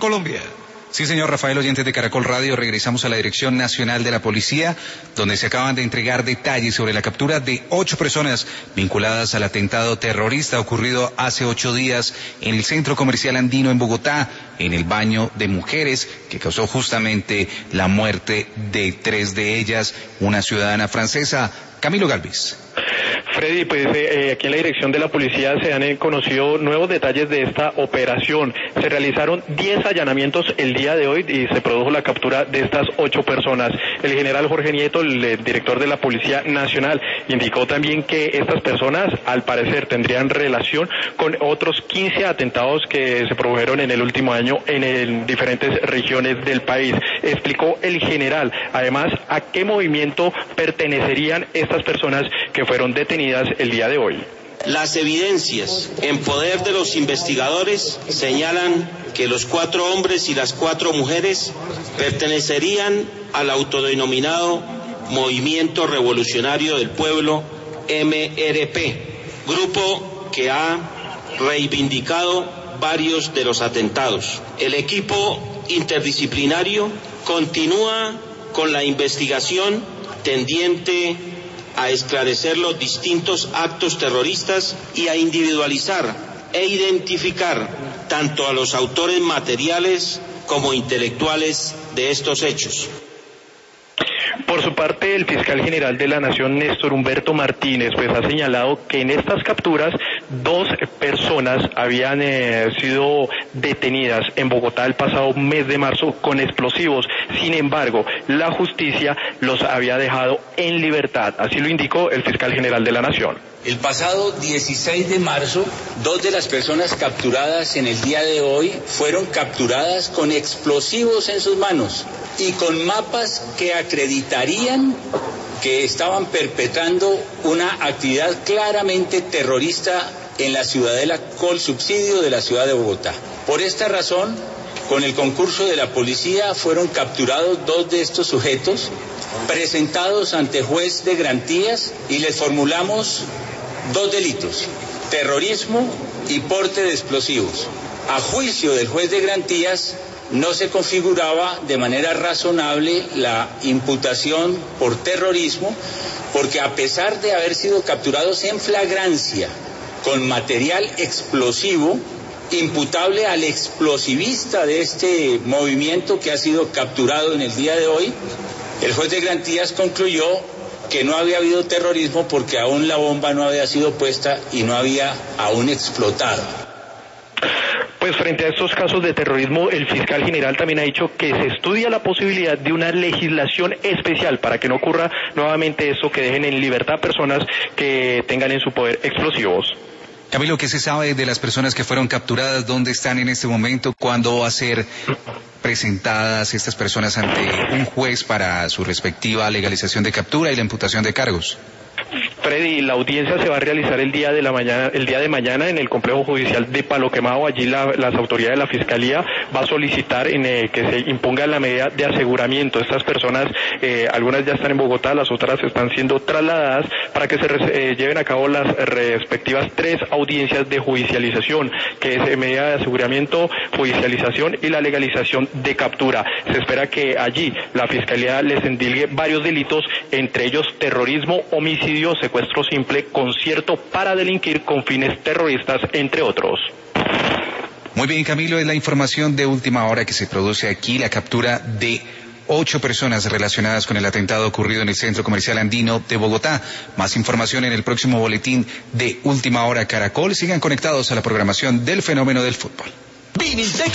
Colombia. Sí, señor Rafael, oyentes de Caracol Radio, regresamos a la Dirección Nacional de la Policía, donde se acaban de entregar detalles sobre la captura de 8 personas vinculadas al atentado terrorista ocurrido hace 8 días en el Centro Comercial Andino en Bogotá, en el baño de mujeres, que causó justamente la muerte de 3 de ellas, una ciudadana francesa. Camilo Galvis. Freddy, pues aquí en la Dirección de la Policía se han conocido nuevos detalles de esta operación. Se realizaron 10 allanamientos el día de hoy y se produjo la captura de estas 8 personas. El general Jorge Nieto, el director de la Policía Nacional, indicó también que estas personas, al parecer, tendrían relación con otros 15 atentados que se produjeron en el último año en diferentes regiones del país. Explicó el general, además, a qué movimiento pertenecerían estas personas que fueron detenidas el día de hoy. Las evidencias en poder de los investigadores señalan que los 4 hombres y las 4 mujeres pertenecerían al autodenominado Movimiento Revolucionario del Pueblo, MRP, grupo que ha reivindicado varios de los atentados. El equipo interdisciplinario continúa con la investigación tendiente a esclarecer los distintos actos terroristas y a individualizar e identificar tanto a los autores materiales como intelectuales de estos hechos. Por su parte, el fiscal general de la Nación, Néstor Humberto Martínez, pues ha señalado que en estas capturas 2 personas habían sido detenidas en Bogotá el pasado mes de marzo con explosivos. Sin embargo, la justicia los había dejado en libertad. Así lo indicó el fiscal general de la Nación. El pasado 16 de marzo, 2 de las personas capturadas en el día de hoy fueron capturadas con explosivos en sus manos y con mapas que acreditarían que estaban perpetrando una actividad claramente terrorista en la ciudadela Colsubsidio de la ciudad de Bogotá. Por esta razón, con el concurso de la policía fueron capturados 2 de estos sujetos, presentados ante juez de garantías y les formulamos 2 delitos, terrorismo y porte de explosivos. A juicio del juez de garantías no se configuraba de manera razonable la imputación por terrorismo, porque a pesar de haber sido capturados en flagrancia con material explosivo, imputable al explosivista de este movimiento que ha sido capturado en el día de hoy, el juez de garantías concluyó que no había habido terrorismo porque aún la bomba no había sido puesta y no había aún explotado. Pues frente a estos casos de terrorismo, el fiscal general también ha dicho que se estudia la posibilidad de una legislación especial para que no ocurra nuevamente eso, que dejen en libertad personas que tengan en su poder explosivos. Camilo, ¿qué se sabe de las personas que fueron capturadas? ¿Dónde están en este momento? ¿Cuándo va a ser presentadas estas personas ante un juez para su respectiva legalización de captura y la imputación de cargos? Freddy, la audiencia se va a realizar el día de mañana en el complejo judicial de Palo Quemado. Allí las autoridades de la fiscalía va a solicitar que se imponga la medida de aseguramiento. Estas personas, algunas ya están en Bogotá, las otras están siendo trasladadas para que se lleven a cabo las respectivas 3 audiencias de judicialización, que es medida de aseguramiento, judicialización y la legalización de captura. Se espera que allí la fiscalía les endilgue varios delitos, entre ellos terrorismo, homicidio, secuestro simple, concierto para delinquir con fines terroristas, entre otros. Muy bien, Camilo, es la información de última hora que se produce aquí, la captura de 8 personas relacionadas con el atentado ocurrido en el Centro Comercial Andino de Bogotá. Más información en el próximo boletín de Última Hora Caracol. Sigan conectados a la programación del Fenómeno del Fútbol.